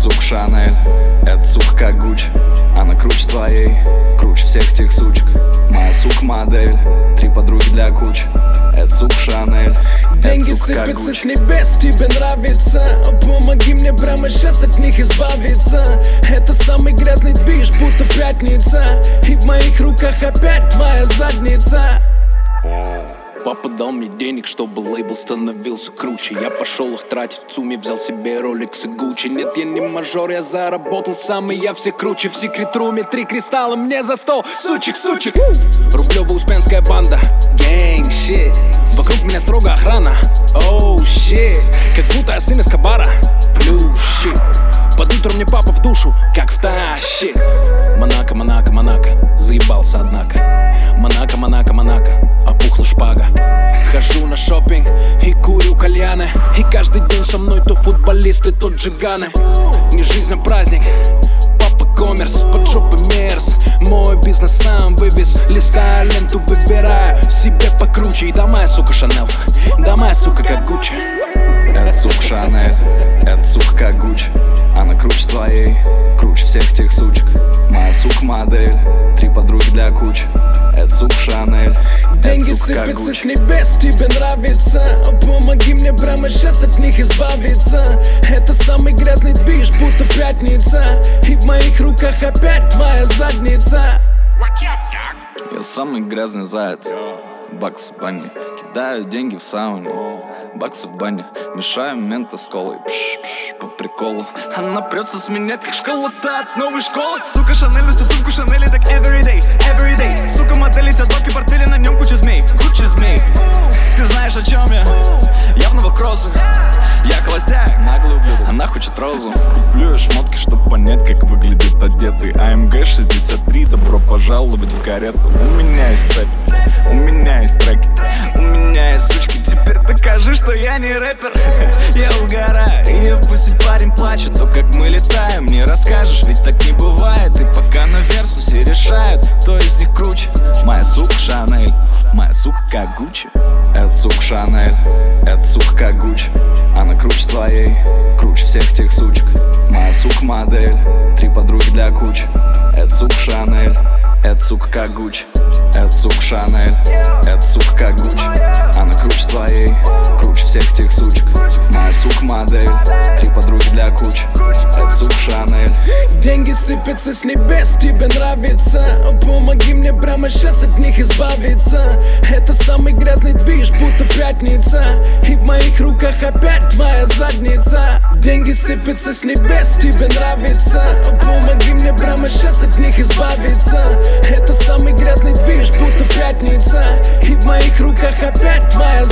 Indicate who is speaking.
Speaker 1: сука Шанель, это сука как Гуччи. Она круче твоей, круче всех тех сучек. Моя сука модель, 3 подруги для кучи. Это сука Шанель,
Speaker 2: деньги сыпятся с небес, тебе нравится? Помоги мне прямо сейчас от них избавиться. Это самый грязный движ, будто пятница. И в моих руках опять твоя задница. Папа дал мне денег, чтобы лейбл становился круче. Я пошел их тратить в ЦУМе, взял себе Rolex и Gucci. Нет, я не мажор, я заработал сам, и я все круче. В секрет-руме 3 кристалла мне за стол. Сучек, сучек. Рублево-Успенская банда, gang shit. Вокруг меня строго охрана, oh shit. Как будто я сын Эскобара, blue shit. Под утро мне папа в душу, как втащит. Монако, Монако, Монако, заебался однако. Монако, Монако, Монако, опухла шпага. Хожу на шопинг и курю кальяны. И каждый день со мной то футболисты, то джиганы. Не жизнь, а праздник, папа коммерс, под жопой мерз. Мой бизнес сам вывез, листаю ленту, выбираю себе покруче. И да моя сука Шанель, да моя сука как Гуччи.
Speaker 1: Это сука Шанель, это сука как Гуччи. Она круче твоей, круче всех тех сучек. Моя сука модель, 3 подруги для кучи. Это сука Шанель,
Speaker 2: деньги сыпятся с небес, тебе нравится? Помоги мне прямо сейчас от них избавиться. Это самый грязный движ, будто пятница. И в моих руках опять твоя задница.
Speaker 1: Я самый грязный заяц, бакс в бане. Кидаю деньги в сауне, баксы в бане. Мешаю мента с колой, пш-пш, по приколу. Она прется с меня, как школа-то от новой школы. Сука Шанель, носит сумку Шанель, так everyday, everyday. Сука модель, эти доки, портфели, на нем куча змей, куча змей. Ты знаешь, о чем я? Я в новых кроссах, я холостяк, наглый ублюдок. Она хочет розу, куплю я шмотки, чтоб понять, как выглядит одетый. АМГ 63, добро пожаловать в карету. У меня есть цепь, у меня есть треки, у меня есть сучки. Теперь докажи, что я не рэпер. Я угораю, и я пусть парень плачет. То, как мы летаем, не расскажешь, ведь так не бывает. И пока на версу все решают, кто из них круче. Моя сука Шанель, моя сука как Гуччи. Это сука Шанель, это сука как Гуччи. Она круче твоей, круче всех тех сучек. Моя сука модель, 3 подруги для кучи. Это сука Шанель, это сука как Гуччи. Это сука Шанель, это сука как Гуччи. Она круче твоей, круче всех тех сучек. Моя сука модель, 3 подруги для кучи. Это сука Шанель.
Speaker 2: Деньги сыпятся с небес, тебе нравится? Помоги мне прямо сейчас от них избавиться. Это самый грязный движ, будто пятница. И в моих руках опять твоя задница. Деньги сыпятся с небес, тебе нравится? Помоги мне прямо сейчас от них избавиться. Это самый грязный движ, будто пятница. И в моих руках опять твоя